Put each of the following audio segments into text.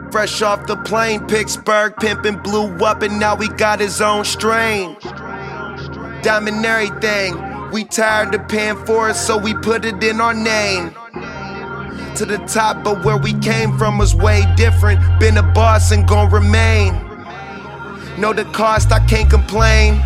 Fresh off the plane, Pittsburgh pimpin' blew up and now he got his own strain. Diamond everything, we tired of paying for it, so we put it in our name. To the top, but where we came from was way different. Been a boss and gon' remain. Know the cost, I can't complain.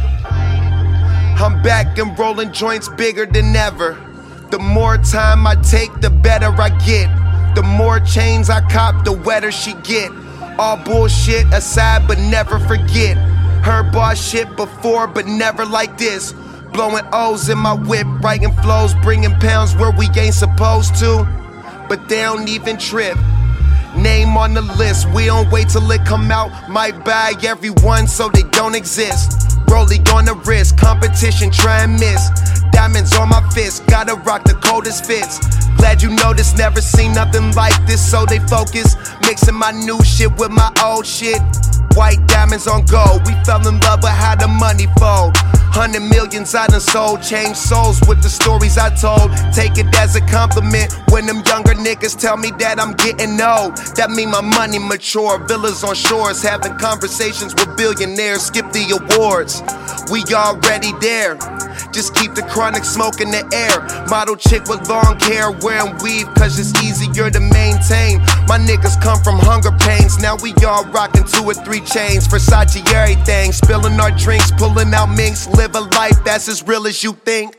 I'm back and rolling joints bigger than ever. The more time I take, the better I get. The more chains I cop, the wetter she get. All bullshit aside, but never forget. Heard boss shit before, but never like this. Blowing O's in my whip, writing flows, bringing pounds where we ain't supposed to. But they don't even trip. Name on the list, we don't wait till it come out. Might buy everyone so they don't exist. Rollie on the wrist, competition try and miss. Diamonds on my fist, gotta rock the coldest fits. Glad you noticed, never seen nothing like this, so they focus. Mixing my new shit with my old shit. White diamonds on gold, we fell in love with how the money fold. 100 millions I done sold, changed souls with the stories I told. Take it as a compliment when them younger niggas tell me that I'm getting old. That mean my money mature, villas on shores, having conversations with billionaires, skip the awards. We already there, just keep the chronic smoke in the air. Model chick with long hair, wearing weave cause it's easier to maintain. My niggas come from hunger pains, now we all rockin' 2 or 3 chains. Versace everything, spilling our drinks, pulling out minks. Live a life that's as real as you think.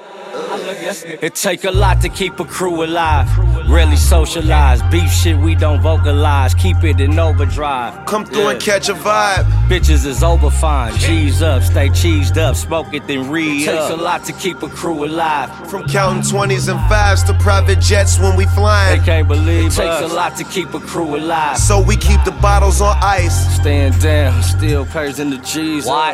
It take a lot to keep a crew alive. Really socialize. Beef shit we don't vocalize. Keep it in overdrive. Come through and catch a vibe. Bitches is over fine. G's up, stay cheesed up. Smoke it then re-up. It takes a lot to keep a crew alive. From counting 20s and 5s to private jets when we flying. They can't believe it takes a lot to keep a crew alive. So we keep the bottles on ice. Stand down, still pays in the G's. Why?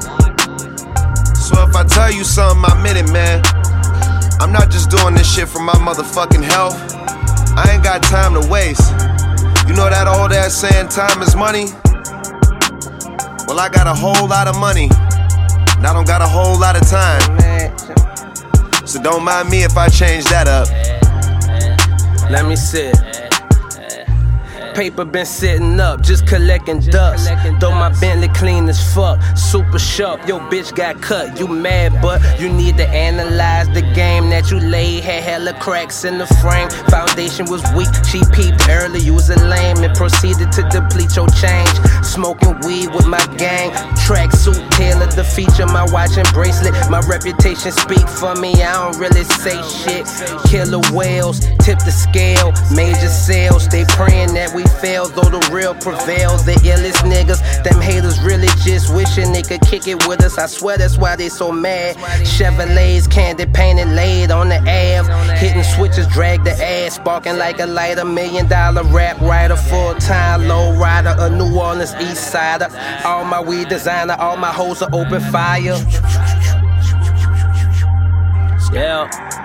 So if I tell you something, I meant it, man. I'm not just doing this shit for my motherfucking health. I ain't got time to waste. You know that old ass saying time is money? Well, I got a whole lot of money, and I don't got a whole lot of time. So don't mind me if I change that up. Let me sit. Paper been sitting up, just collecting dust. Though my Bentley clean as fuck, super sharp. Yo, bitch got cut, you mad, but you need to analyze the game that you laid. Had hella cracks in the frame, foundation was weak. She peeped early, you was a lame, and proceeded to deplete your change. Smoking weed with my gang, tracksuit tailored to feature my watch and bracelet. My reputation speak for me, I don't really say shit. Killer whales, tip the scale, major sales. They praying that we fail, though the real prevails. The illest niggas, them haters really just wishing they could kick it with us. I swear that's why they so mad. Chevrolets, candy painted, laid on the Ave. Hitting switches, drag the ass, sparking like a lighter. $1 million rap writer, full-time low rider, a New Orleans east sider. All my weed designer, all my hoes are open fire. Yeah.